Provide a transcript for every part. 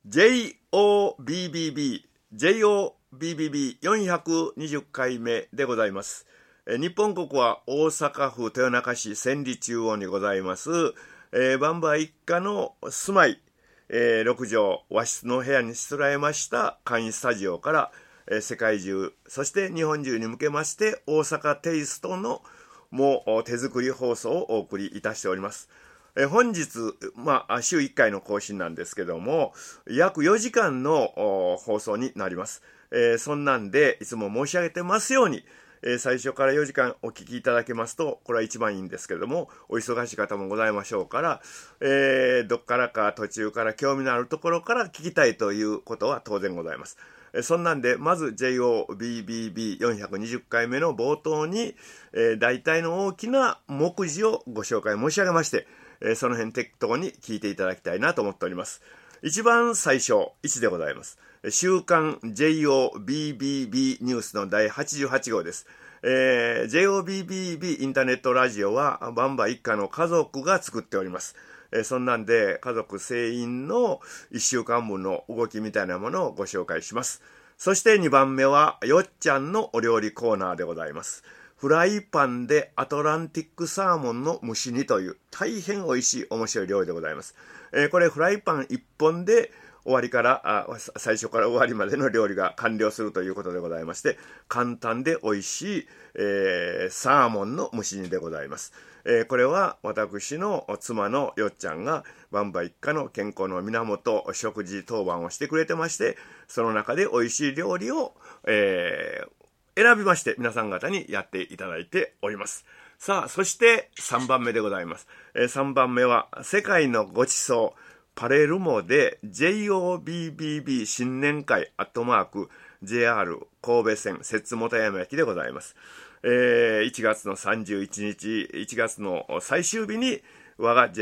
JOBBB420 回目でございます。日本国は大阪府豊中市千里中央にございます、バンバ一家の住まい、6畳和室の部屋にしつらえました簡易スタジオから、世界中そして日本中に向けまして大阪テイストのもう手作り放送をお送りいたしております。本日、週1回の更新なんですけども、約4時間の放送になります。そんなんでいつも申し上げてますように、最初から4時間お聞きいただけますとこれは一番いいんですけれども、お忙しい方もございましょうから、どっからか途中から興味のあるところから聞きたいということは当然ございます。そんなんでまず JOBBB420 回目の冒頭に、大体の大きな目次をご紹介申し上げまして、その辺適当に聞いていただきたいなと思っております。一番最初1でございます。週刊 JOBBB ニュースの第88号です。JOBBB インターネットラジオはバンバ一家の家族が作っております。そんなんで家族全員の1週間分の動きみたいなものをご紹介します。そして2番目はよっちゃんのお料理コーナーでございます。フライパンでアトランティックサーモンの蒸し煮という大変美味しい面白い料理でございます。これフライパン1本で終わりから最初から終わりまでの料理が完了するということでございまして、簡単で美味しい、サーモンの蒸し煮でございます。これは私の妻のよっちゃんがバンバ一家の健康の源食事当番をしてくれてまして、その中で美味しい料理を、選びまして皆さん方にやっていただいております。さあ、そして3番目でございます。3番目は世界のごちそうパレルモで JOBBB 新年会@JR 神戸線摂津本山駅でございます。1月の31日1月の最終日に我が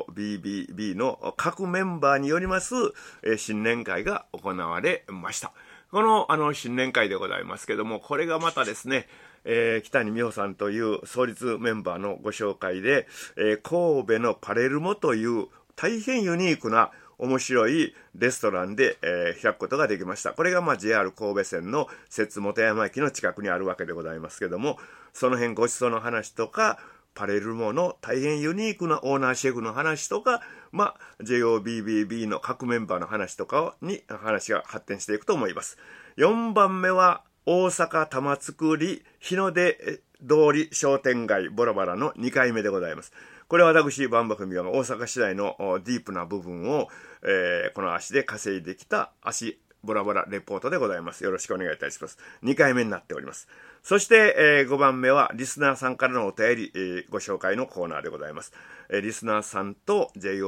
JOBBB の各メンバーによります新年会が行われました。この新年会でございますけども、これがまたですね、北に美穂さんという創立メンバーのご紹介で、神戸のパレルモという大変ユニークな面白いレストランで、開くことができました。これがJR 神戸線の摂津本山駅の近くにあるわけでございますけども、その辺ごちそうの話とかパレルモの大変ユニークなオーナーシェフの話とか、JOBBB の各メンバーの話とかに話が発展していくと思います。4番目は大阪玉造日の出通り商店街ボラバラの2回目でございます。これは私バンバ組が大阪市内のディープな部分を、この足で稼いできた足ボラボラレポートでございます。よろしくお願いいたします。2回目になっております。そして、5番目はリスナーさんからのお便り、ご紹介のコーナーでございます。リスナーさんと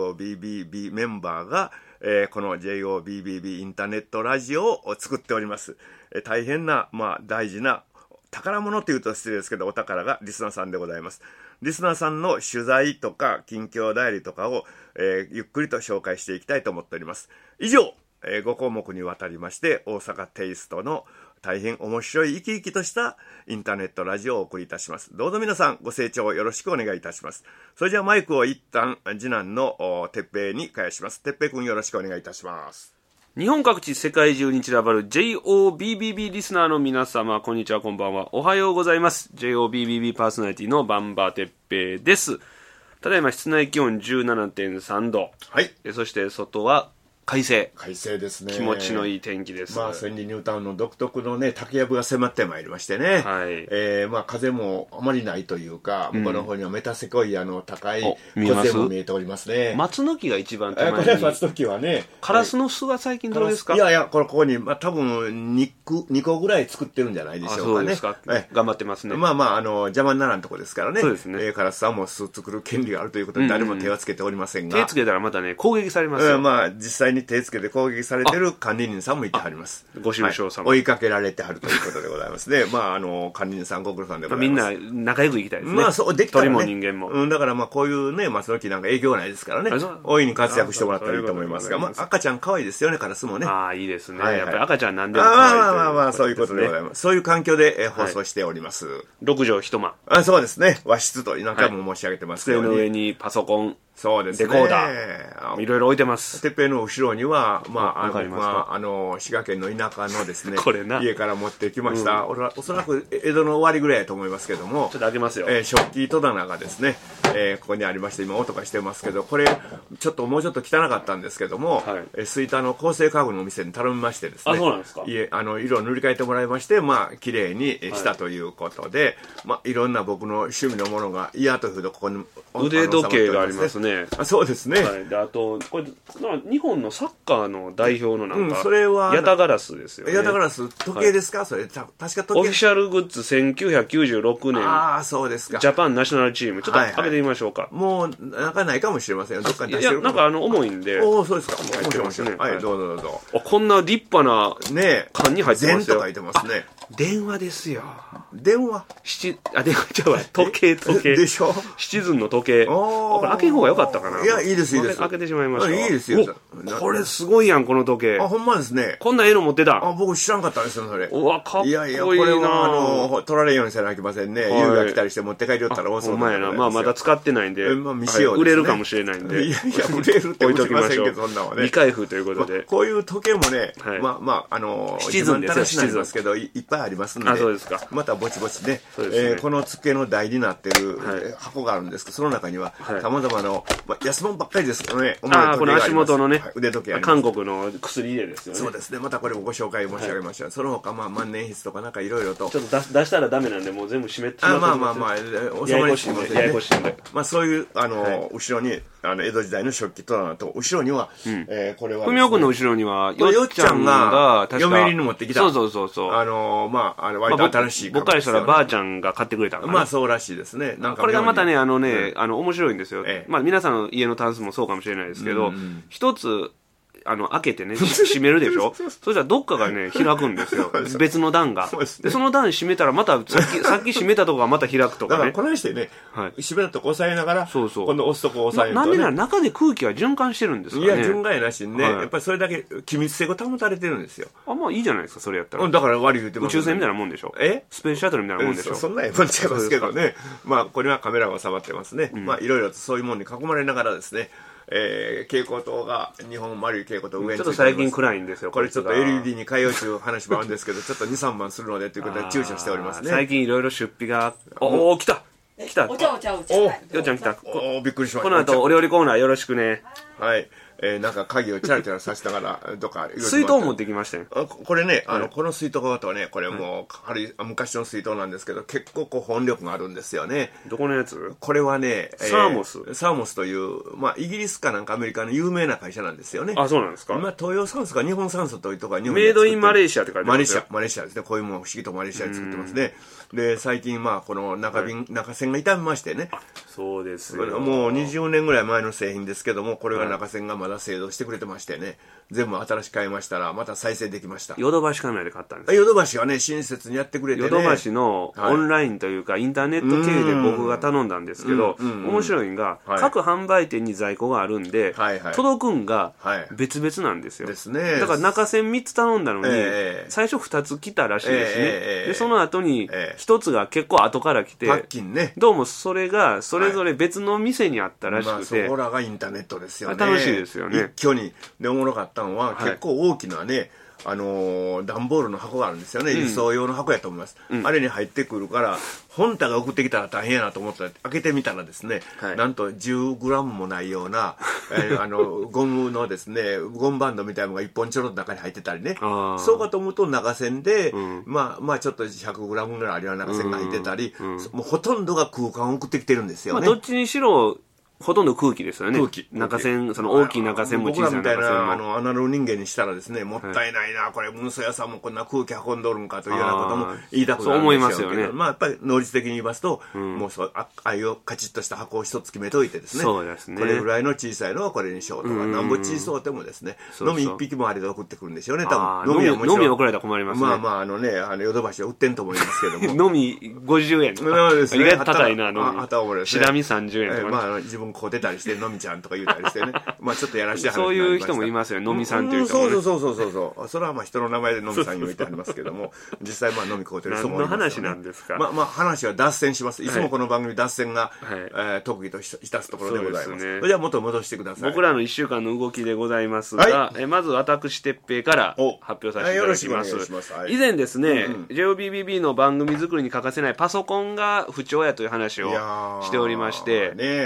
JOBBB メンバーが、この JOBBB インターネットラジオを作っております。大変な、大事な宝物というと失礼ですけどお宝がリスナーさんでございます。リスナーさんの取材とか近況代理とかを、ゆっくりと紹介していきたいと思っております。以上、5項目にわたりまして大阪テイストの大変面白い生き生きとしたインターネットラジオをお送りいたします。どうぞ皆さんご清聴よろしくお願いいたします。それじゃあマイクを一旦次男のてっぺいに返します。てっぺいくんよろしくお願いいたします。 日本各地世界中に散らばる JOBBB リスナーの皆様、こんにちは、こんばんは、おはようございます。 JOBBB パーソナリティのバンバてっぺいです。ただいま室内気温 17.3 度、 はい、 そして外は快晴ですね。 気持ちのいい天気です。 千里ニュータウンの独特のね竹やぶが迫ってまいりましてね、 はい、 風もあまりないというか、向こうの方にはメタセコイアの高い小瀬も見えておりますね。 松の木が一番手前に、 これ松の木はね、 カラスの巣は最近どうですか？ いやここに、多分2個ぐらい作ってるんじゃないでしょうかね。 そうですか、頑張ってますね。 邪魔にならんとこですからね。 そうですね、 カラスさんも巣作る権利があるということで誰も手はつけておりませんが、 手つけたらまたね攻撃されますよ。 実際に手つけて攻撃されてる管理人さんもいてはります。 ご愁傷様、 追いかけられてはるということでございますね。管理人さんご苦労さんでございます。 みんな仲良く行きたいですね。 そうできたらね、 鳥も人間も、 だからこういうね松の木なんか影響ないですからね、大いに活躍してもらったらいいと思いますが、赤ちゃん可愛いですよね、カラスもね。 いいですね、やっぱり赤ちゃんなんでも可愛いという、そういうことでございます。そういう環境で放送しております。 6畳一間、 そうですね、和室と何回も申し上げてますけど、 机の上にパソコン、 そうですね。 デコーダー、いろいろ置いてます。 てっぺんの後ろには、 わかりますか？ 滋賀県の田舎のですね、 これな家から持ってきました。おそらく江戸の終わりぐらいだと思いますけども、 ちょっと開けますよ。 食器戸棚がですね、ここにありまして、今音がしてますけど、これ、もうちょっと汚かったんですけども、吹田の構成家具のお店に頼みましてですね、 あ、そうなんですか？ 色を塗り替えてもらいまして、綺麗にしたということで、いろんな僕の趣味のものが、嫌というとここに腕時計がありますね。 そうですね。 で、あと、これ、日本のサッカーの代表のなんか、 それは、 ヤタガラスですよね。 ヤタガラス、時計ですか？それ、確か時計。 オフィシャルグッズ1996年。 ああ、そうですか。 ジャパンナショナルチーム。ちょっと開けてみましょうか。 もう、なんかないかもしれませんよ。どっかに出してるかも。 いや、なんか重いんで。 おお、そうですか。 入ってますね。 はい、どうぞどうぞ。 こんな立派な缶に入ってますよ。 全と書いてますね。 電話ですよ。 電話電話ちゃうわ。時計。 でしょ？ シチズンの時計。これ開けん方が良かったかな。 いや、いいです、いいです。 開けてしまいました。 いいですよ。 これすごいやん、この時計。 あ、ほんまですね。 こんな絵の持ってた。 僕知らんかったんですよ、それ。 うわ、かっこいいな。 いやいや、これは、取られんようにせなきゃいけませんね。夕が来たりして持って帰りよったら多そうだな。まだ使ってないんで、売れるかもしれないんで。 いやいや、売れるって置いときましょう。 そんなのはね。 未開封ということで。 こういう時計もね、 シチズンですよ、シチズン。 ですけど、いっぱいありますんで。 あ、そうですか。 またぼちぼちね、この付けの台になってる箱があるんですけど、その中には様々な安物ばっかりですけどね、 この足元のね、 腕時計あります。 韓国の薬入れですよね。 そうですね。またこれもご紹介申し上げました。その他万年筆とかなんかいろいろと。 ちょっと出したらダメなんで、もう全部閉めて。 まあ、 ややこしいんで。ややこしいんで。 そういう、後ろに、江戸時代の食器とと、後ろには、これは。 ふみおくんの後ろには、 よっちゃんが、嫁入りに持ってきた。 そう。 割と新しい。 僕からしたらばあちゃんが買ってくれたのかな。 そうらしいですね。 これがまたね、面白いんですよ。皆さんの家のタンスもそうかもしれないですけど、一つ、開けてね、閉めるでしょ？そしたらどっかがね、開くんですよ。別の段が。で、その段閉めたらまた、さっき閉めたとこがまた開くとかね。 だからこないしてね、閉めたとこ押さえながら、今度押すとこ押さえるとね。 なんでなら中で空気が循環してるんですかね。 いや、循環やなしにね、やっぱりそれだけ機密性が保たれてるんですよ。 いいじゃないですか、それやったら。 だから悪い言ってます。 宇宙船みたいなもんでしょ？スペースシャトルみたいなもんでしょ？ そんなもん違いますけどね。これはカメラが収まってますね。いろいろとそういうものに囲まれながらですね、蛍光灯が日本丸い蛍光灯上についてます。 ちょっと最近暗いんですよ。 これちょっと LED に変えようという話もあるんですけど、ちょっと2、3万するのでということで躊躇しておりますね。 最近いろいろ出費が、来たお茶。よっちゃん来た。 びっくりしました。 この後お料理コーナーよろしくね。 はい。なんか鍵をチャラチャラさせながら、どっか。 水筒持ってきましたよ。 これね、この水筒とはね、これもう、昔の水筒なんですけど、結構本力があるんですよね。 どこのやつ？ これはね、 サーモス。 サーモスという、イギリスかなんかアメリカの有名な会社なんですよね。 あ、そうなんですか？ 今、東洋酸素か日本酸素というところが日本メイドインマレーシアって書いてますよ。 マレーシアですね。こういうもの不思議とマレーシアで作ってますね。で、最近、この中線が傷みましてね。 そうですよ。 もう20年ぐらい前の製品ですけども、これが中線がまだ製造してくれてましてね、全部新しく買いましたら、また再生できました。 ヨドバシカメラで買ったんです。 ヨドバシはね、親切にやってくれてね。 ヨドバシのオンラインというか、インターネット経由で僕が頼んだんですけど、面白いのが、各販売店に在庫があるんで、届くんが別々なんですよ。 ですね。 だから中線3つ頼んだのに、最初2つ来たらしいですね。で、その後に1つが結構後から来て、どうもそれがそれぞれ別の店にあったらしくて、 そこらがインターネットですよね。 楽しいですよね。 一挙に。で、おもろかったのは、結構大きなね、段ボールの箱があるんですよね。輸送用の箱やと思います。あれに入ってくるから、本体が送ってきたら大変やなと思ったら、開けてみたらですね、なんと10グラムもないような、ゴムのですね、ゴムバンドみたいなのが1本ちょろっと中に入ってたりね。そうかと思うと中線で、ちょっと100グラムぐらいあるような中線が入ってたり、もうほとんどが空間を送ってきてるんですよね。 どっちにしろ、ほとんど空気ですよね。中線、その大きい中線も小さな中線も。 僕らみたいな、アナログ人間にしたらですね、もったいないな、これ、運送屋さんもこんな空気運んどるんかというようなことも言いたくなるんですよけど、やっぱり能率的に言いますと、もうああいうカチッとした箱を一つ決めといてですね、これぐらいの小さいのはこれにしようとか、なんぼ小さうてもですね、飲み一匹もあれで送ってくるんでしょうね、多分。飲み送られたら困りますね。 ヨドバシは売ってんと思いますけども。 飲み50円とか。意外と高いな、飲み。シダミ30円とか。 自分分こう出たりしてのみちゃんとか言うたりしてねまあちょっとやらしてそういう人もいますよ、のみさんっていう人も、ね、 そうそれはまあ人の名前でのみさん言ってありますけども実際まあ飲みこうてる人もいますよね。 何の話なんですか。 まあ話は脱線します。いつもこの番組脱線が、特技としたすところでございます。それでは元戻してください。 僕らの1週間の動きでございますが、まず私哲平から発表させていただきます。以前ですね、JOBBB の番組作りに欠かせないパソコンが不調やという話をしておりまして、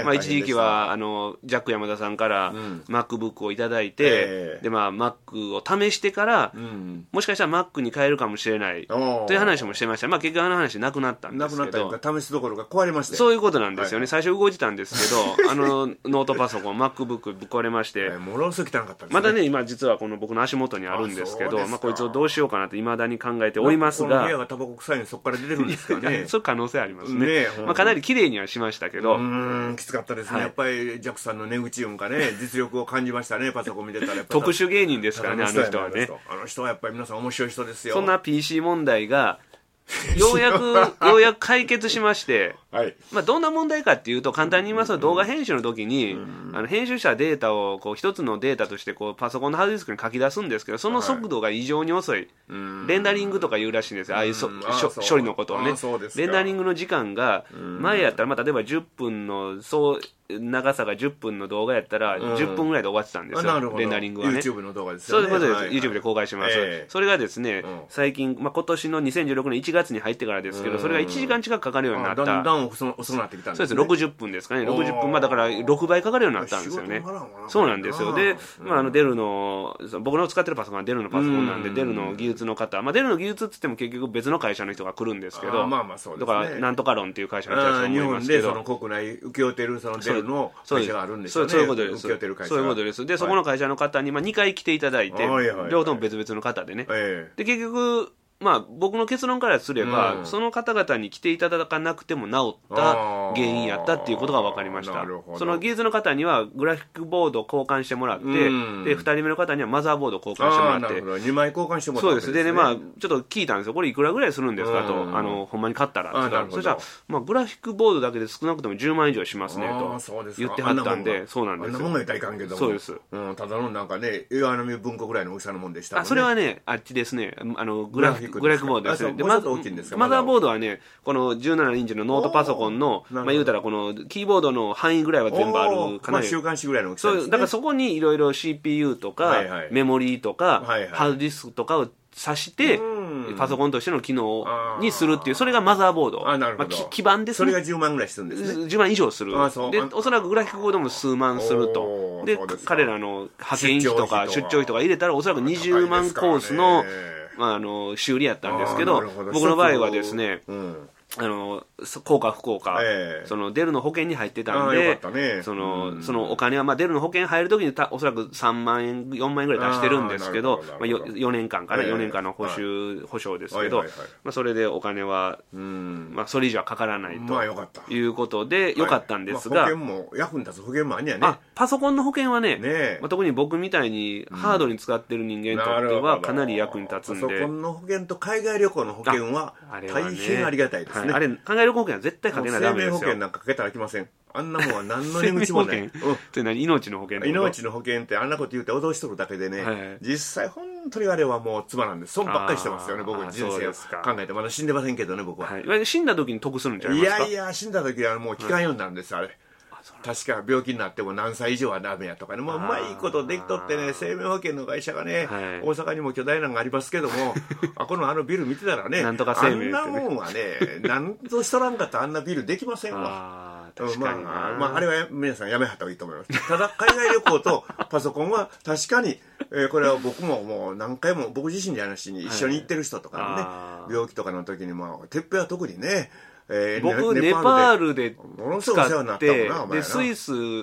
まあ、一時期はジャック山田さんから MacBook をいただいて、でまあ Mac を試してから、もしかしたら Mac に変えるかもしれないという話もしてました。まあ結局話なくなったんですけど、 なくなった試すどころが壊れまして、 そういうことなんですよね。最初動いてたんですけどノートパソコン MacBook ぶっ壊れまして、 ものすごく汚かったですね。 またね今実はこの僕の足元にあるんですけど、まあこいつをどうしようかなと未だに考えておりますが、 この部屋がタバコ臭いのそこから出てくるんですかねそういう可能性ありますね。まあかなり綺麗にはしましたけど、 きつかったですね、やっぱりジャックさんの値打ち運かね実力を感じましたね。パソコン見てたらやっぱ特殊芸人ですからね、あの人はね。 あの人はやっぱり皆さん面白い人ですよ。 そんな PC 問題がようやく解決しまして、まあどんな問題かっていうと、簡単に言いますと、動画編集の時に編集したデータをこう一つのデータとしてこうパソコンのハードディスクに書き出すんですけど、その速度が異常に遅い、レンダリングとか言うらしいんですよ、ああいう処理のことをね。レンダリングの時間が前やったら、例えば10分の長さが10分の動画やったら10分ぐらいで終わってたんですよ、レンダリングはね。 YouTube の動画ですよね。 そういうことです、YouTube で公開します。それがですね、最近、まあ、今年の2016年1月に入ってからですけど、それが1時間近くかかるようになった。 だんだん遅くなってきたんですね。 そうです、60分ですかね。60分、まあだから6倍かかるようになったんですよね。そうなんですよ。で、まあデルの、僕の使ってるパソコンはデルのパソコンなんで、デルの技術の方、まあデルの技術って言っても結局別の会社の人が来るんですけど、だからなんとか論っていう会社の人だと思いますけど、 日本でその国内請け負ってるそのデルの会社があるんですよね。 そういうことです。そういうことです。で、そこの会社の方に2回来ていただいて、両方とも別々の方でね。で、結局、まあ僕の結論からすれば、その方々に来ていただかなくても治った原因やったっていうことが分かりました。その技術の方にはグラフィックボードを交換してもらって、で2人目の方にはマザーボードを交換してもらって、 2枚交換してもらったわけですね。 そうです。でね、まあちょっと聞いたんですよ、これいくらぐらいするんですかと、ほんまに買ったらって。そしたら、まあグラフィックボードだけで少なくとも10万以上しますねと言ってはったんで、そうなんですよ。 あんなもんがいたらいかんけども、 そうです。 ただのなんかね、岩波文庫ぐらいの大きさのもんでしたもんね。 それはね、あっちですね、グラフィックボードですね。 でマザーボードはね、この17インチのノートパソコンの、まあ言うたらこのキーボードの範囲ぐらいは全部あるかなり。 週刊誌ぐらいの大きさですね。 だからそこにいろいろ CPU とか、メモリーとか、ハードディスクとかを挿して、パソコンとしての機能にするっていう、それがマザーボード。まあ基板ですね。 それが10万ぐらいするんですね。 10万以上する。で、おそらくグラフィックボードも数万すると。で、彼らの派遣費とか出張費とか入れたら、おそらく20万コースの、まあ、修理やったんですけど、僕の場合はですね、効果不効果、そのデルの保険に入ってたんで、そのお金は、まあ、デルの保険入るときにおそらく3万円4万円ぐらい出してるんですけど、まあ、4年間かな、4年間の保証ですけど、まあ、それでお金は、まあ、それ以上はかからないということでよかったんですが、 保険も役に立つ保険もあんねやね。 パソコンの保険はね、まあ、特に僕みたいにハードに使ってる人間にとってはかなり役に立つんで、 パソコンの保険と海外旅行の保険は大変ありがたいですね。 あれ海外旅行保険は絶対かけないとダメですよ。 生命保険なんかかけたらきません。あんなもんは何の値口もない。 って何？命の保険？ 命の保険ってあんなこと言うて脅しとるだけでね、実際本当にあれはもう妻なんです。損ばっかりしてますよね、僕人生を考えて。まだ死んでませんけどね、僕は。 死んだ時に得するんじゃないですか？ いや死んだ時はもう期間読んだんです、あれ。確か病気になっても何歳以上はダメやとかね、もううまいことできとってね、生命保険の会社がね、大阪にも巨大なのがありますけども、このビル見てたらね、 なんとか生命ってね、 あんなもんはね、なんとしとらんかったらあんなビルできませんわ。まああれは皆さんやめはった方がいいと思います。ただ海外旅行とパソコンは確かに、これは僕ももう何回も僕自身じゃなしに一緒に行ってる人とかね、病気とかの時に哲平は特にね、 僕ネパールで使って、でスイス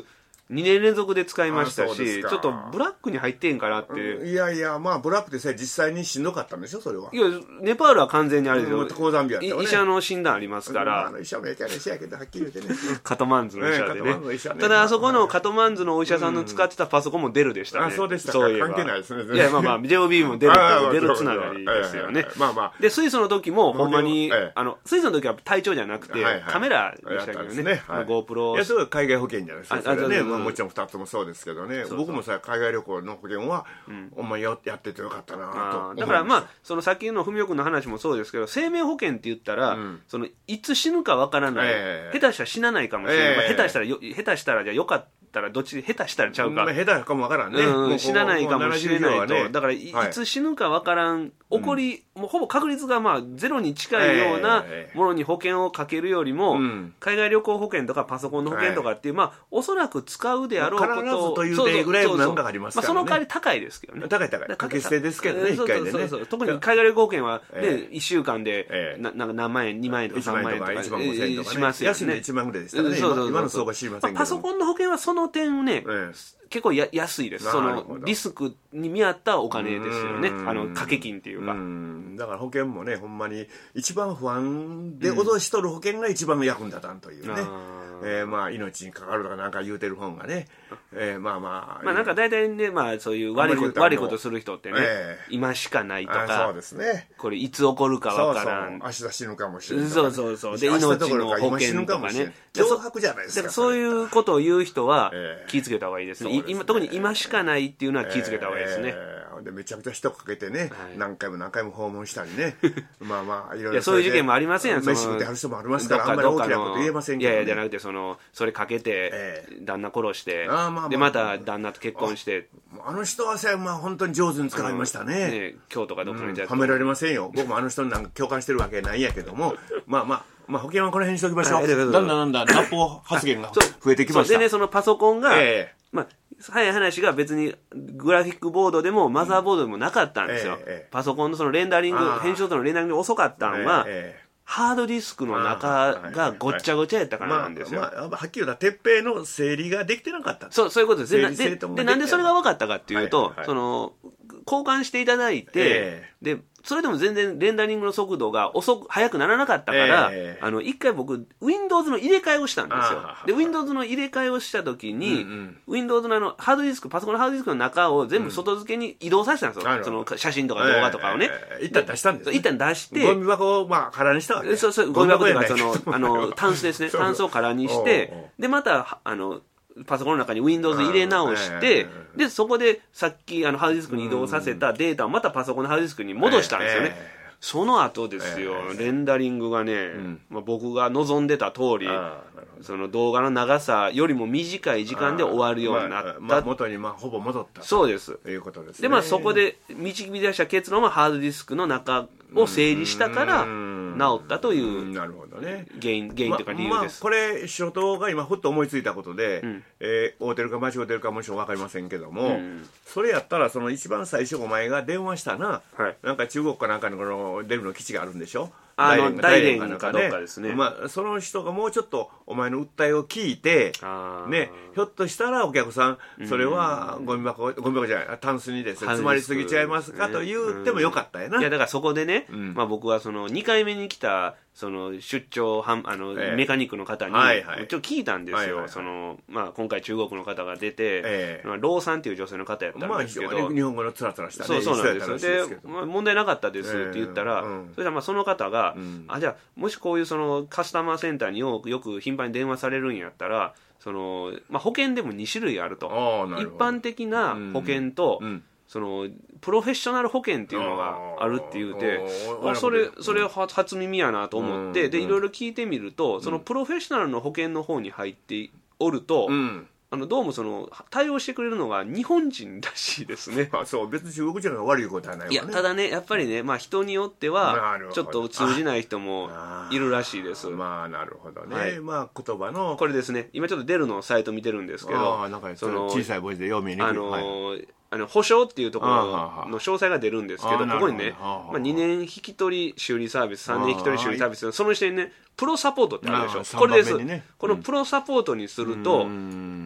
2年連続で使いましたし、 あそうですかちょっとブラックに入ってんかなって、 いやいや、まあブラックでさえ実際にしんどかったんでしょ、それは。 いやネパールは完全にあれですよ、 高山病やったわね。 医者の診断ありますから、 医者もやけど医者やけどはっきり言ってね。 カトマンズの医者でね。 カトマンズの医者ねただあそこのカトマンズのお医者さんの使ってたパソコンもデルでしたね。 あ、そうでしたか。 そういえば関係ないですね。 いやまあまあ JOB もデルつながりですよね。 まあまあ。 でスイスの時もほんまにええスイスの時は隊長じゃなくてはいはいカメラでしたけどね。 はい GoPro。 いや、それは海外保険じゃないですか。それはね、 そうまあもちろん2つもそうですけどね。僕もさ、海外旅行の保険は、お前やっててよかったなと。 だからまあそのさっきの文雄君の話もそうですけど、生命保険って言ったら、そのいつ死ぬかわからない、下手したら死なないかもしれない、まあ下手したらじゃあよかったらどっち下手したらちゃうか、 下手かもわからんね。 死なないかもしれないと、 ね、 だからいつ死ぬかわからん、もうほぼ確率がまあゼロに近いようなものに保険をかけるよりも、海外旅行保険とかパソコンの保険とかっていう、まあおそらく使うであろうことを、 必ずという例ぐらい何かありますからね。 その代わり高いですけどね。 高い掛け捨てですけどね、1回でね。 特に海外旅行保険はね、1週間でなんか何万円、2万円とか3万円とか 1万5000円とかしますよね。 安いの1万ぐらいでしたね。今の相場知りませんけど。 パソコンの保険はその点ね、結構安いです。そのリスクに見合ったお金ですよね。掛け金っていうか。 だから保険もね、ほんまに一番不安で脅しとる保険が一番役に立たんというね。まあ命にかかるとかなんか言うてる本がね、まあまあなんか大体ね、まあそういう悪いことする人ってね、今しかないとか、 そうですね、 これいつ起こるかわからん、 明日死ぬかもしれない、 そうで命の保険とかね、 脅迫じゃないですか。 そういうことを言う人は気をつけた方がいいですね。特に今しかないっていうのは気をつけた方がいいですね。 でめちゃくちゃ人かけてね、何回も訪問したりね、まあまあいろいろそういう事件もありませんやん。 飯食ってはる人もありますから、あんまり大きなこと言えませんけど、 いやいやじゃなくて、それかけて旦那殺して、でまた旦那と結婚して、 あの人はさ、まあ本当に上手に使いましたね。 京都かどっかにはめられませんよ。僕もあの人になんか共感してるわけないんやけども、まあ保険はこの辺にしときましょう。だんだん脱法発言が増えてきました。 でね、そのパソコンが、まあ早い話が別にグラフィックボードでもマザーボードでもなかったんですよ。パソコンのそのレンダリング、編集とのレンダリングが遅かったのは、ハードディスクの中がごっちゃごちゃやったからなんですよ。 はっきり言うたら鉄平の整理ができてなかった。 そういうことですね。でなんでそれが分かったかっていうと、交換していただいて、でそれでも全然レンダリングの速度が速くならなかったから、一回僕 Windows の入れ替えをしたんですよ。で Windows の入れ替えをした時に、Windows のハードディスク、パソコンのハードディスクの中を全部外付けに移動させたんですよ。その写真とか動画とかをね。 一旦出したんです。 一旦出して、 ゴミ箱を空にしたわけ。 そうゴミ箱というかタンスですね。タンスを空にして、でまたパソコンの中に Windows 入れ直して、でそこでさっきハードディスクに移動させたデータをまたパソコンのハードディスクに戻したんですよね。その後ですよ、レンダリングがね、僕が望んでた通り、その動画の長さよりも短い時間で終わるようになった。 元にほぼ戻ったそうですということですでね。 そこで導き出した結論はハードディスクの中を整理したから治ったというなるほどね、 原因というか理由です。 これ初頭が今ふっと思いついたことで、合うてるか間違うてるかもちろん分かりませんけども、それやったらその一番最初お前が電話したな、なんか中国かなんかのこのデルの基地があるんでしょ。 大連かどっかですね。 その人がもうちょっとお前の訴えを聞いて、ね、ひょっとしたらお客さんそれはゴミ箱じゃないタンスにですね詰まりすぎちゃいますかと言ってもよかったやな。 いやだからそこでね、僕はその2回目に来たその出張メカニックの方にちょっと聞いたんですよ。今回中国の方が出て、ローさんっていう女性の方やったんですけど、 日本語のつらつらしたね。 そうなんですよ。で問題なかったですって言ったら、そしたらその方がじゃあもしこういうそのカスタマーセンターによく頻繁に電話されるんやったら、保険でも2種類あると。一般的な保険とプロフェッショナル保険っていうのがあるって言うて、それ初耳やなと思って、でいろいろ聞いてみると、そのプロフェッショナルの保険の方に入っておると、どうも対応してくれるのが日本人らしいですね。 そう別に中国人が悪いことはないわね。 いやただねやっぱりね、人によってはちょっと通じない人もいるらしいです。 なるほどね。言葉のこれですね、今ちょっとデルのサイト見てるんですけど、 小さい文字で読みにくい保証っていうところの詳細が出るんですけど、ここにね、2年引き取り修理サービス、3年引き取り修理サービス、その下にねプロサポートってあるでしょ。これです。このプロサポートにすると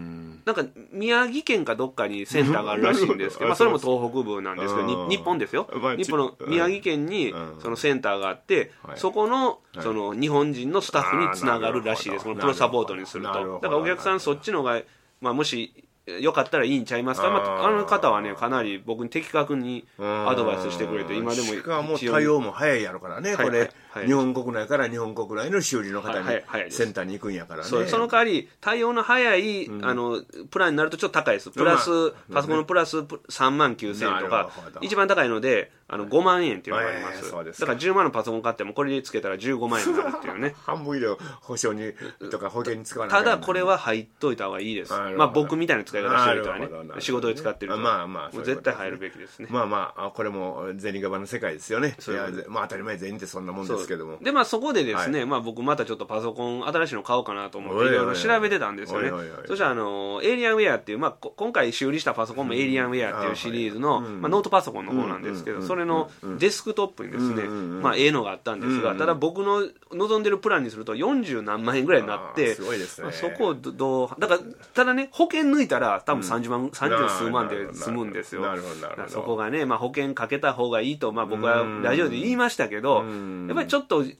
なんか宮城県かどっかにセンターがあるらしいんですけど、まあ、それも東北部なんですけど、日本ですよ、日本の宮城県にそのセンターがあって、そこのその日本人のスタッフにつながるらしいです、このプロサポートにすると。だからお客さんそっちの方が、まあ、もしよかったらいいんちゃいますか。まあ、あの方はねかなり僕に的確にアドバイスしてくれて、今でもしかも対応も早いやろからね、これ、日本国内から日本国内の修理の方にセンターに行くんやからね。 その代わり対応の早いプランになるとちょっと高いです。プラスパソコンのプラス3万9000円とか、一番高いので5万円っていうのがあります。だから10万のパソコン買ってもこれでつけたら15万円になるっていうね。 半分以上保証にとか保険に使わない。 ただこれは入っといた方がいいです。まあ僕みたいな使い方してる人はね、仕事で使ってる人はもう絶対入るべきですね。 まあまあこれも銭形の世界ですよね。まあ当たり前銭ってそんなもんですけども。 でまあそこでですね、まあ僕またちょっとパソコン新しいの買おうかなと思っていろいろ調べてたんですよね。そしたらエイリアンウェアっていう、まあ今回修理したパソコンもエイリアンウェアっていうシリーズのまあノートパソコンの方なんですけど、それのデスクトップにですね、まあのがあったんですが、ただ僕の望んでるプランにすると40何万円ぐらいになって、 すごいですね。 そこをどうだから、ただね保険抜いたら多分30数万で済むんですよ。そこがね、まあ保険かけた方がいいとまあ僕はラジオで言いましたけど、やっぱりちょっと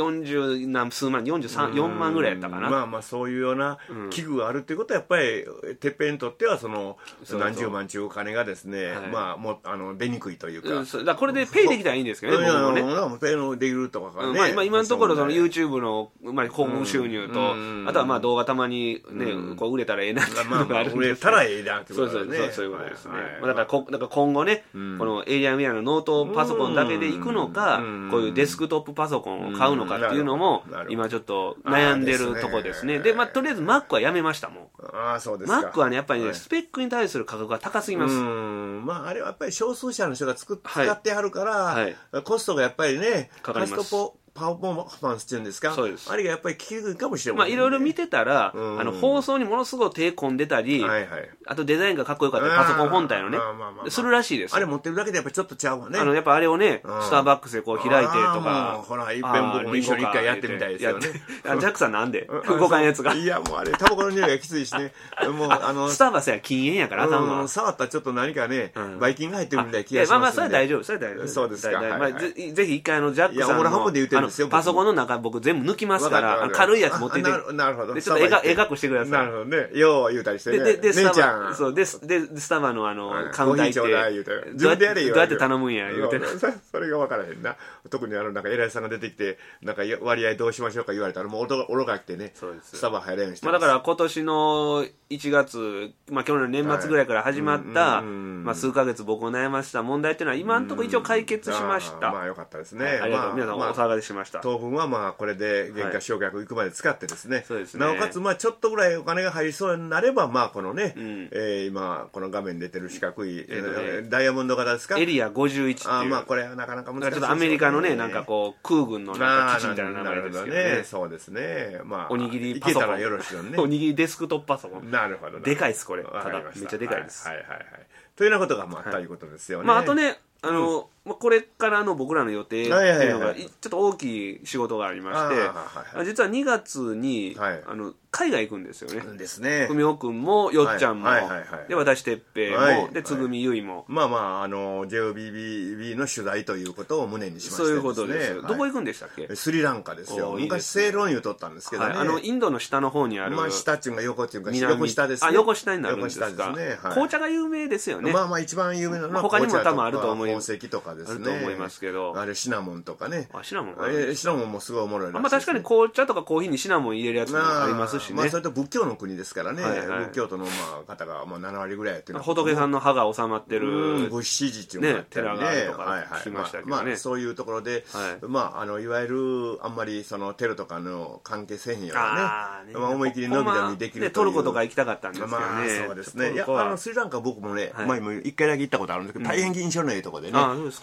40何数万、4万ぐらいやったかな。 まあまあそういうような器具があるっていうことはやっぱりてっぺんにとってはその何十万というお金がですね、まあもう出にくいというか、 だからこれでペイできたらいいんですけどね、僕もね。 ペイのできるとかね。 まあ今のところその YouTube のまあ広告収入と、あとはまあ動画たまにねこう売れたらええなっていうのがあるんです。 売れたらええなってことですね。 そういうことですね。だから今後ね、このエイリアンウェアのノートパソコンだけでいくのか、こういうデスクトップパソコンを買うのかっていうのも今ちょっと悩んでるとこですね。でまあとりあえず Mac はやめましたもん。 そうですか。 Mac はねやっぱりねスペックに対する価格が高すぎます。 まああれはやっぱり少数者の人が使ってはるから、コストがやっぱりねかかります。 パフォーマンスっていうんですか、あれがやっぱり聞きにくいかもしれませんね。まあいろいろ見てたら、放送にものすごい手込んでたり、あとデザインがかっこよかったり、パソコン本体のね、するらしいです。 あれ持ってるだけでやっぱりちょっっとちゃうわね。 やっぱあれをね、スターバックスでこう開いてとか。 ほら、いっぺん僕も一緒に一回やってみたいですよね。 ジャックさんなんで動かんやつが。 いや、もうあれ、タバコの匂いがきついしね。もう、スターバックスは禁煙やからあかんわ。 触ったらちょっと何かね、ばい菌が入ってるみたいな気がします。 まあまあ、それは大丈夫。それは大丈夫。 そうですか。 ぜひ一回ジャックさんのパソコンの中僕全部抜きますから、軽いやつ持ってて。 なるほど。 で、ちょっと描くしてください。 なるほどね。よう言うたりしてね。 で、スタバのカウンター行って、どうやって頼むんや、言うて。 それが分からへんな。特になんか偉いさんが出てきて、なんか割合どうしましょうか言われたら、もう愚か来てね、スタバ入れんようにしてます。 だから今年の1月、まあ去年の年末ぐらいから始まった、まあ数ヶ月僕を悩ました問題っていうのは、今のところ一応解決しました。 まあよかったですね。 ありがとう。皆さんお騒がせしました。 当分はまあこれで原価償却行くまで使ってですね、なおかつまあちょっとぐらいお金が入りそうになれば、まあこのね、今この画面に出てる四角いダイヤモンド型ですか、 エリア51っていう。 まあこれはなかなか難しい。 ちょっとアメリカのね、なんかこう空軍のなんか基地みたいな名前ですけどね。 そうですね。まあおにぎりパソコン。 いけたらよろしいよね。 おにぎりデスクトップパソコン。 なるほど。 でかいですこれ。ただめっちゃでかいです。 はいはいはい。というようなことがまあということですよね。 まああとね。これからの僕らの予定っていうのがちょっと大きい仕事がありまして実は2月に海外行くんですよね。 ですね。 文雄君もよっちゃんもで私哲平もでつぐみゆいもまあまあJOBBB の取材ということを胸にしましてそういうことです。どこ行くんでしたっけ？ スリランカですよ。昔セイロン油取ったんですけどね。 インドの下の方にある下っていうか横っていうか横下ですね。 横下になるんですか。紅茶が有名ですよね。 まあまあ一番有名なのは他にも多分あると思います。 宝石とかですね。 あると思いますけど。 あれシナモンとかね。 シナモンもすごいおもろい。 まあ確かに紅茶とかコーヒーにシナモン入れるやつもありますしね。 まあそれと仏教の国ですからね。仏教徒の方が7割ぐらいやってる。 仏さんの歯が収まってる仏師寺っていうのがあって寺があるとか聞きましたけどね。 そういうところでまあいわゆるあんまりそのテロとかの関係せえへんようなね。思い切り伸び伸びできるという。 トルコとか行きたかったんですけどね。 そうですね。いやスリランカ僕もね前も1回だけ行ったことあるんですけど大変印象のいいところでね。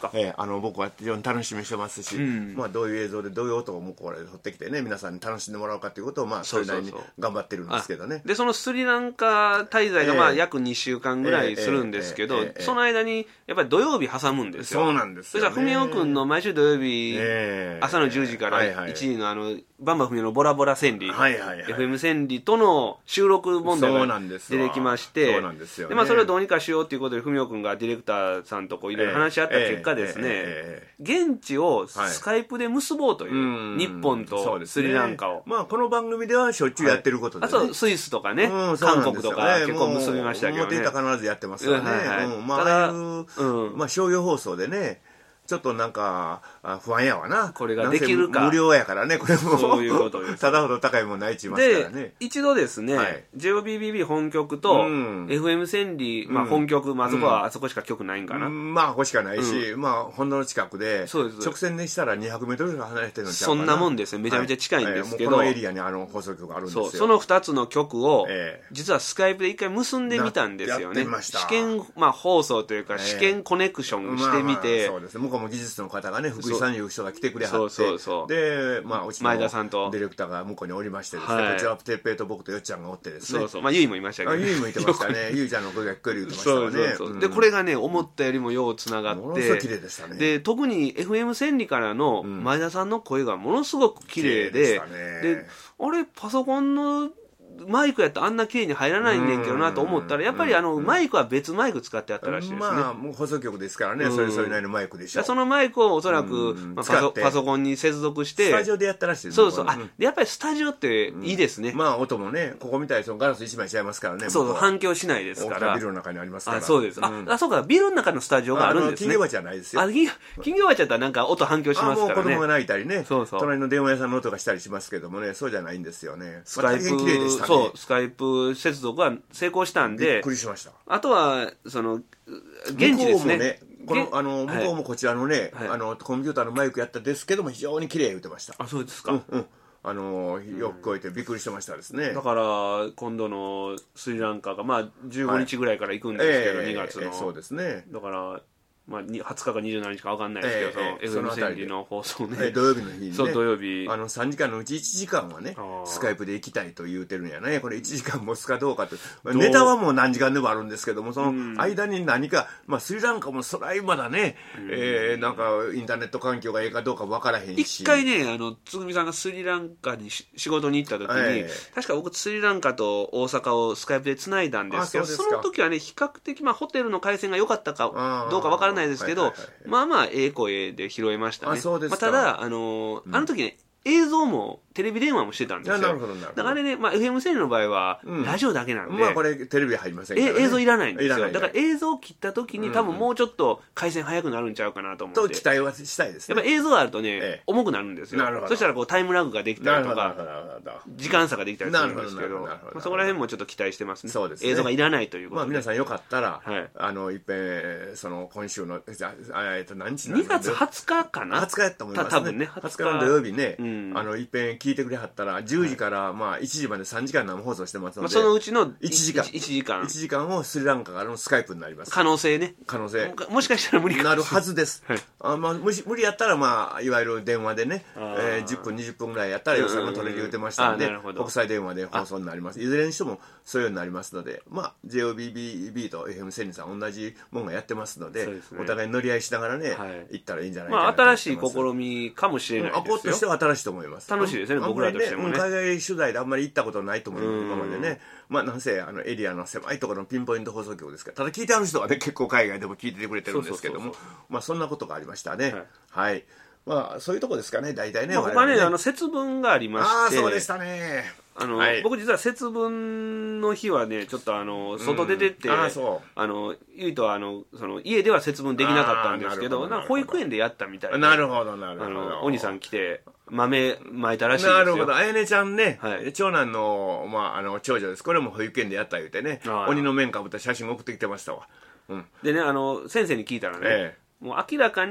か。 僕は非常に楽しみにしてますし、まあ、どういう映像でどういう音を向こうで撮ってきてね、皆さんに楽しんでもらおうかということを、まあ、それなりに頑張ってるんですけどね。 でそのスリランカ滞在がまあ約2週間ぐらいするんですけど、その間にやっぱり土曜日挟むんですよ。 そうなんですよ、ね。 そしたら文雄君の毎週土曜日、朝の10時から1時のバンバ文雄のボラボラ千里、FM 千里との収録問題が出てきまして、でまあそれをどうにかしようということで文雄君がディレクターさんといろいろ話し合った結果ですね、現地をスカイプで結ぼうという、日本とスリランカを、 まあこの番組ではしょっちゅうやってることで、ね、 あとスイスとかね、韓国とか結構結びましたけどね。 表板必ずやってますよね。まあああいうまあ商業放送でね、ちょっとなんか不安やわな。 これができるか。 無料やからね、これも。 そういうことです。 ただほど高いもんないちますからね。 で、一度ですね、JOBBB 本局と FM 千里、まあ本局、まあそこはあそこしか局ないんかな。 まあここしかないし、まあ本土の近くで、直線でしたら200メートルぐらい離れてるのちゃうかな。 そんなもんですね。めちゃめちゃ近いんですけど。 このエリアに放送局があるんですよ。 その2つの局を、実はスカイプで一回結んでみたんですよね。試験、まあ放送というか試験コネクションしてみて。 そうですね。向こうも技術の方がね、福井さんいう人が来てくれはって、で、まあ、うちのディレクターが向こうにおりましてですね、こちらてっぺいと僕とよっちゃんがおってですね、 まあ、ゆいもいましたけど、 ゆいもいてましたね、ゆいちゃんの声が聞こえる言ってましたね。 で、これがね、思ったよりもようつながって、 ものすごい綺麗でしたね。 で、特に FM 千里からの前田さんの声がものすごく綺麗で、で、あれ、パソコンのマイクやったらあんな綺麗に入らないんねんけどなと思ったら、やっぱりマイクは別マイク使ってあったらしいですね。 まあ、もう放送局ですからね、それなりのマイクでしょ。 そのマイクをおそらくパソコンに接続して、 スタジオでやったらしいです。 そうそう。やっぱりスタジオっていいですね。 まあ、音もね、ここみたいにガラス一枚ちゃいますからね。 そうそう、反響しないですから。 ビルの中にありますから。 そうです。そうか、ビルの中のスタジオがあるんですね。 金魚鉢じゃないですよ。 金魚鉢やったらなんか音反響しますからね。 もう子供が泣いたりね、隣の電話屋さんの音がしたりしますけどもね、そうじゃないんですよね。 スカイプ、そう、スカイプ接続が成功したんで、 びっくりしました。 あとは現地ですね。 向こうもこちらのね、コンピューターのマイクやったですけども非常に綺麗言ってました。 あ、そうですか。 よく聞こえてびっくりしてましたですね。 だから今度のスリランカがまあ15日ぐらいから行くんですけど、2月の。 そうですね。 だからまあ、20日か27日か分かんないですけど、その FM 千里の放送ね、 土曜日の日にね、 そう土曜日 3時間のうち1時間はねスカイプで行きたいと言うてるんやね。これ1時間持つかどうかと、ネタはもう何時間でもあるんですけども、その間に何か、まあ、スリランカもそらまだね、なんかインターネット環境がええかどうか分からへんし、 一回ねつぐみさんがスリランカに仕事に行った時に、確か僕スリランカと大阪をスカイプでつないだんですけど、その時はね比較的、まあ、ホテルの回線が良かったかどうか分からないですけど、まあまあええ声で拾えましたね。ただあの時ね、映像もテレビ電話もしてたんですよ。だからね、まあ、FM 千里の場合はラジオだけなんで、 まあこれテレビ入りませんからね、 映像いらないんですよ。だから映像を切った時に多分もうちょっと回線早くなるんちゃうかなと思って、 と期待はしたいですね。 やっぱ映像あるとね、重くなるんですよ。そしたらこうタイムラグができたりとか時間差ができたりするんですけど、そこら辺もちょっと期待してますね。映像がいらないということで、 皆さんよかったらいっぺんその今週の何日 2月20日かな、 20日やったと思いますね。20日の土曜日ね、いっぺん聞いてくれはったら10時からまあ1時まで3時間生放送してますので、 そのうちの 1時間をスリランカからのスカイプになります。 可能性ね。 可能性もしかしたら無理かなるはずです。無理やったらまあいわゆる電話でね、10分20分ぐらいやったら予算が取れる言うてましたんで、国際電話で放送になります。いずれにしてもそういうようになりますので、まあ JOBBB と FM 千里さん同じもんがやってますので、お互い乗り合いしながらね行ったらいいんじゃないかなと思います。 新しい試みかもしれないですよ。 アポとしては新しいと思います。 楽しいですね、僕らとしてもね。 海外取材であんまり行ったことないと思うので、今までね、まあなんせエリアの狭いところのピンポイント放送局ですから、ただ聞いてある人はね結構海外でも聞いててくれてるんですけども、まあそんなことがありましたね。はい、まあそういうとこですかね、大体ね。 他ね、節分がありまして、 そうでしたね。 僕実は節分の日はねちょっと外出てって、ゆいとは家では節分できなかったんですけど、保育園でやったみたいで、 なるほどなるほど、 お兄さん来て豆まいたらしいですよ。 なるほど。あやねちゃんね、長男の長女です。これも保育園でやった言うてね、鬼の面かぶった写真送ってきてましたわ。 でね、先生に聞いたらね、もう明らかに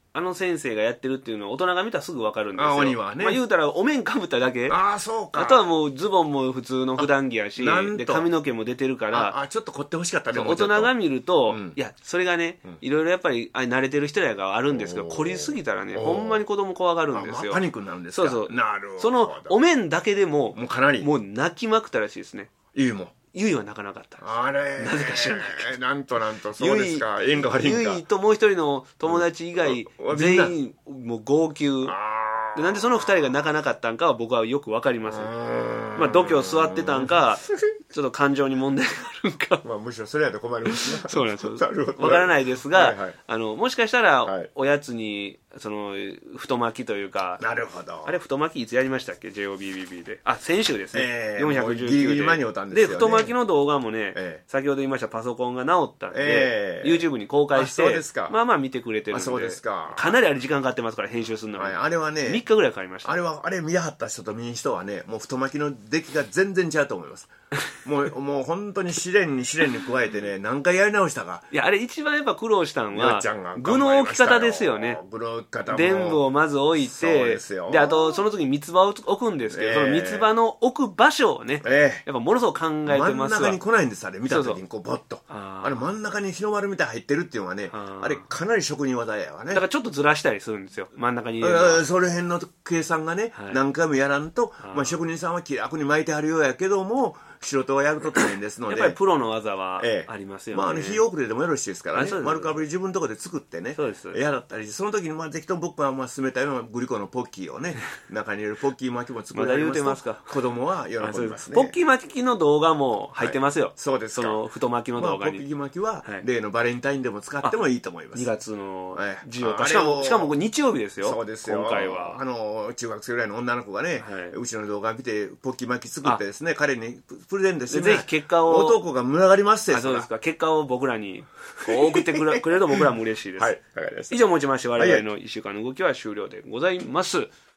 あの先生がやってるっていうのは大人が見たらすぐ分かるんですよ。 鬼はね。 まあ言うたらお面かぶっただけ。 ああ、そうか。 あとはもうズボンも普通の普段着やし、で髪の毛も出てるから、 ちょっと凝ってほしかったね。 大人が見ると、いや、それがね、いろいろやっぱり慣れてる人やがあるんですけど、凝りすぎたらね、ほんまに子供怖がるんですよ。 パニックになるんですか。 そうそう。 なるほど。 そのお面だけでも、 もうかなり。 もう泣きまくったらしいですね。 ゆいも。 ゆいは泣かなかったんです。 あれなぜか知らないけど。 なんと、そうですか。縁が悪いんか。 ゆいともう一人の友達以外、全員、もう号泣。でなんでその二人が泣かなかったんかは僕はよくわかりません。まあ度胸座ってたんか、ちょっと感情に問題があるんか。 まあむしろそれやと困りますな。 そうなんですよ。 なるほど。 わからないですが、 はいはい、 もしかしたら、おやつに、太巻きというか、 なるほど。 あれ、太巻きいつやりましたっけ ?JOBBB で。あ、先週ですね。419で。 ギリギリ間に合ったんですよね。 で、太巻きの動画もね、先ほど言いましたパソコンが直ったんで、YouTube に公開して、まあまあ見てくれてるんで、 そうですか。 かなりあれ時間かかってますから、編集するのに。 あれはね、 3日ぐらいかかりました。 あれ見やはった人と見ん人はね、もう太巻きの出来が全然違うと思います。もう本当に試練に加えてね、何回やり直したか。 いや、あれ一番やっぱ苦労したんは、具の置き方ですよね。 具の置き方も。 伝部をまず置いて、で、あと、その時に三つ葉を置くんですけど、その三つ葉の置く場所をね、やっぱものすごく考えてますわ。 真ん中に来ないんです、あれ。見た時にこう、ボッと。あれ真ん中に日の丸みたいに入ってるっていうのはね、あれかなり職人技やわね。 だからちょっとずらしたりするんですよ、真ん中に入れる。 それ辺の計算がね、何回もやらんと、まあ職人さんは気楽に巻いてあるようやけども、素人がやると大変ですので。 やっぱりプロの技はありますよね。 まあ、日遅れでもよろしいですからね。丸かぶり自分のところで作ってね。やだったり、その時にまあぜひとも僕は勧めたようなグリコのポッキーをね、中に入れるポッキー巻きも作られますと、子供は喜びますね。 ポッキー巻きの動画も入ってますよ。 そうですか。 その太巻きの動画に。 ポッキー巻きは、例のバレンタインでも使ってもいいと思います。 2月の14日。しかも日曜日ですよ。 そうですよ。 今回は。 中学生ぐらいの女の子がね、うちの動画見て、ポッキー巻き作ってですね、彼にプレゼントしてぜひ結果を男が群がりますよ。 そうですか。結果を僕らに送ってくれると僕らも嬉しいです。 はい、わかりました。 以上もちまして我々の1週間の動きは終了でございます。